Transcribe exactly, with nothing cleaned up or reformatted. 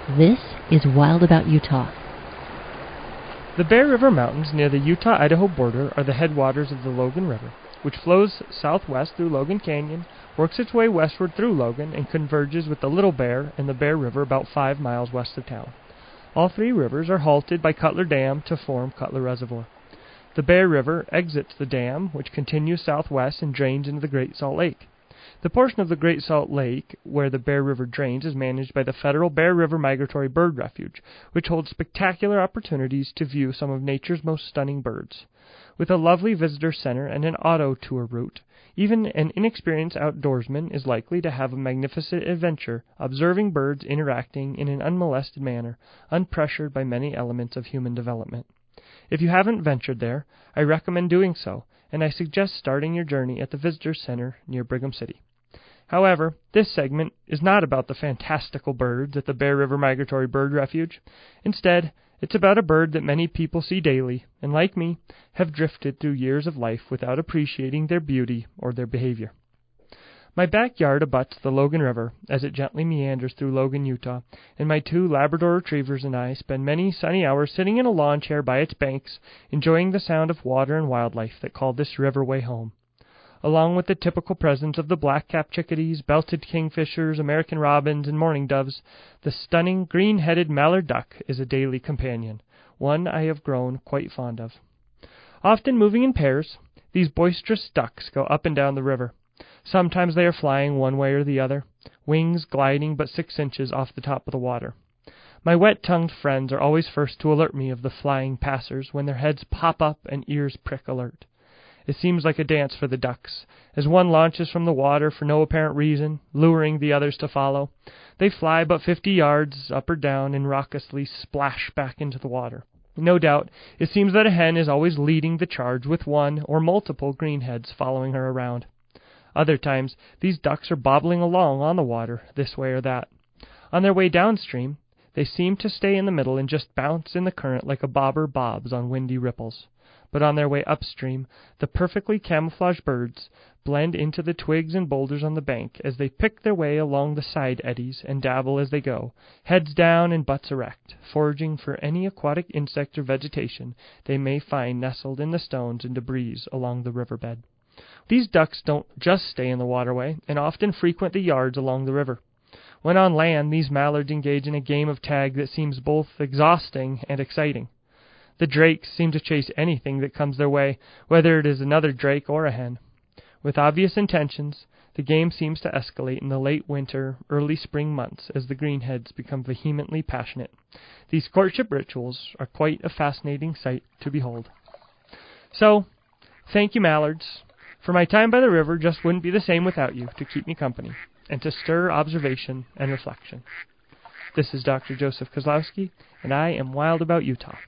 This is Wild About Utah. The Bear River Mountains near the Utah-Idaho border are the headwaters of the Logan River, which flows southwest through Logan Canyon, works its way westward through Logan, and converges with the Little Bear and the Bear River about five miles west of town. All three rivers are halted by Cutler Dam to form Cutler Reservoir. The Bear River exits the dam, which continues southwest and drains into the Great Salt Lake. The portion of the Great Salt Lake where the Bear River drains is managed by the federal Bear River Migratory Bird Refuge, which holds spectacular opportunities to view some of nature's most stunning birds. With a lovely visitor center and an auto tour route, even an inexperienced outdoorsman is likely to have a magnificent adventure observing birds interacting in an unmolested manner, unpressured by many elements of human development. If you haven't ventured there, I recommend doing so, and I suggest starting your journey at the Visitor Center near Brigham City. However, this segment is not about the fantastical birds at the Bear River Migratory Bird Refuge. Instead, it's about a bird that many people see daily, and like me, have drifted through years of life without appreciating their beauty or their behavior. My backyard abuts the Logan River as it gently meanders through Logan, Utah, and my two Labrador retrievers and I spend many sunny hours sitting in a lawn chair by its banks, enjoying the sound of water and wildlife that call this riverway home. Along with the typical presence of the black-capped chickadees, belted kingfishers, American robins, and mourning doves, the stunning green-headed mallard duck is a daily companion, one I have grown quite fond of. Often moving in pairs, these boisterous ducks go up and down the river. Sometimes they are flying one way or the other, wings gliding but six inches off the top of the water. My wet-tongued friends are always first to alert me of the flying passers when their heads pop up and ears prick alert. It seems like a dance for the ducks, as one launches from the water for no apparent reason, luring the others to follow. They fly but fifty yards up or down and raucously splash back into the water. No doubt, it seems that a hen is always leading the charge with one or multiple greenheads following her around. Other times, these ducks are bobbling along on the water, this way or that. On their way downstream, they seem to stay in the middle and just bounce in the current like a bobber bobs on windy ripples. But on their way upstream, the perfectly camouflaged birds blend into the twigs and boulders on the bank as they pick their way along the side eddies and dabble as they go, heads down and butts erect, foraging for any aquatic insect or vegetation they may find nestled in the stones and debris along the riverbed. These ducks don't just stay in the waterway and often frequent the yards along the river. When on land, these mallards engage in a game of tag that seems both exhausting and exciting. The drakes seem to chase anything that comes their way, whether it is another drake or a hen. With obvious intentions, the game seems to escalate in the late winter, early spring months as the greenheads become vehemently passionate. These courtship rituals are quite a fascinating sight to behold. So, thank you, mallards, for my time by the river just wouldn't be the same without you to keep me company and to stir observation and reflection. This is Doctor Joseph Kozlowski, and I am wild about Utah.